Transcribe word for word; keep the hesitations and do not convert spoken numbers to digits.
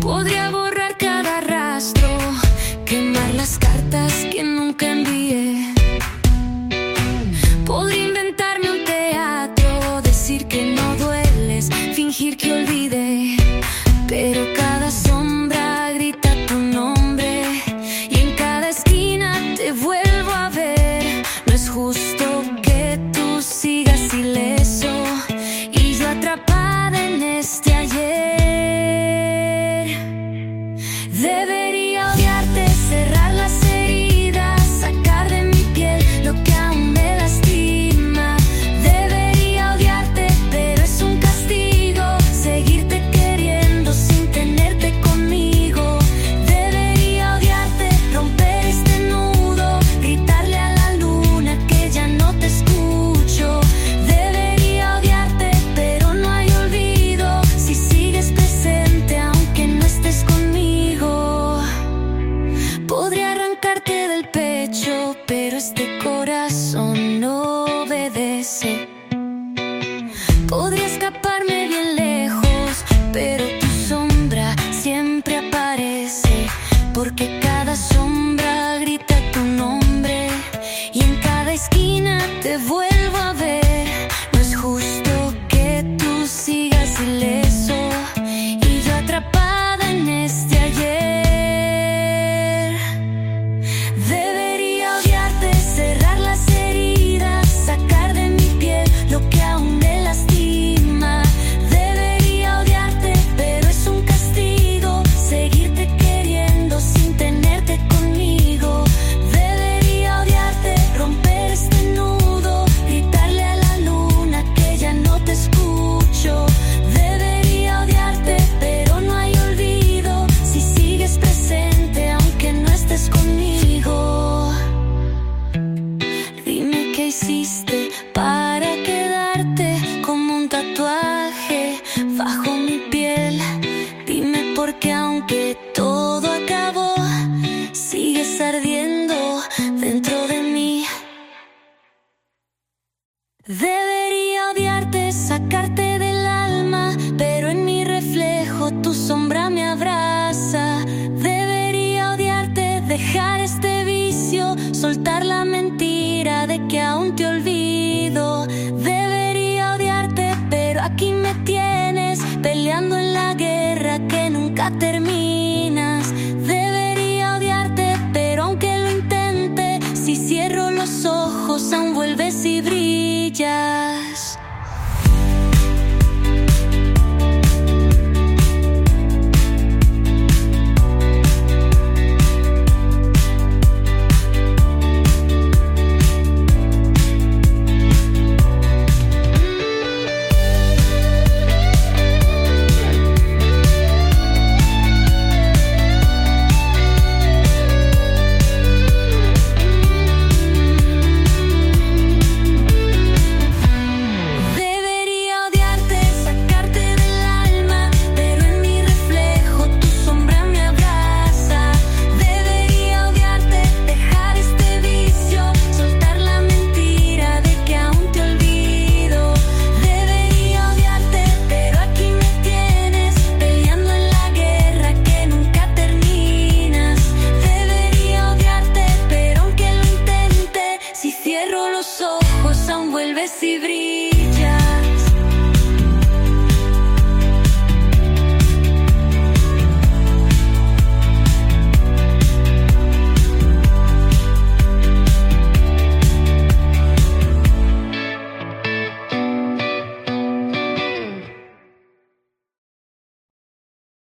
Podría borrar cada rastro, quemar las cartas que nunca envié. Podría inventarme un teatro, decir que no dueles, fingir que olvidé. Pero cada sombra grita tu nombre y en cada esquina te vuelvo a ver. No es justo que tú sigas ileso y yo atrapada en este ayer. Debería odiarte, cerrar las heridas, sacar de mi piel lo que aún me lastima. Debería odiarte, pero es un castigo seguirte queriendo sin tenerte conmigo. Debería odiarte, romper este nudo, gritarle a la luna que ya no te escucho. Debería odiarte, pero no hay olvido si sigues presente aunque no estés conmigo. Podría arrancarte del pecho, pero este corazón no obedece. Podría escaparme bien lejos, pero tu sombra siempre aparece. Porque cada sombra grita tu nombre y en cada esquina te vuelvo a ver. No es justo que tú sigas ileso y yo atrapada en este ayer. Debería odiarte, cerrar las heridas, sacar de mi piel lo que aún me lastima. Debería odiarte, pero es un castigo seguirte queriendo sin tenerte conmigo. Debería odiarte, romper este nudo, gritarle a la luna que ya no te escucho. Debería odiarte, pero no hay olvido si sigues presente aunque no estés conmigo. Dime qué hiciste para quedarte como un tatuaje bajo mi piel. Dime por qué aunque todo acabó sigues ardiendo dentro de mí. Debería odiarte, sacarte del alma, pero en mi reflejo tu sombra me abraza. Debería odiarte, dejar este vicio, soltar la mentira de que aún te olvido. Debería odiarte, pero aquí me tienes peleando en la guerra que nunca terminas. Debería odiarte, pero aunque lo intente, si cierro los ojos aún vuelves y brillas. Debería odiarte, sacarte del alma, pero en mi reflejo tu sombra me abraza. Debería odiarte, dejar este vicio, soltar la mentira de que aún te olvido. Debería odiarte, pero aquí me tienes peleando en la guerra que nunca terminas. Debería odiarte, pero aunque lo intente, si cierro los ojos aún vuelves y brillas.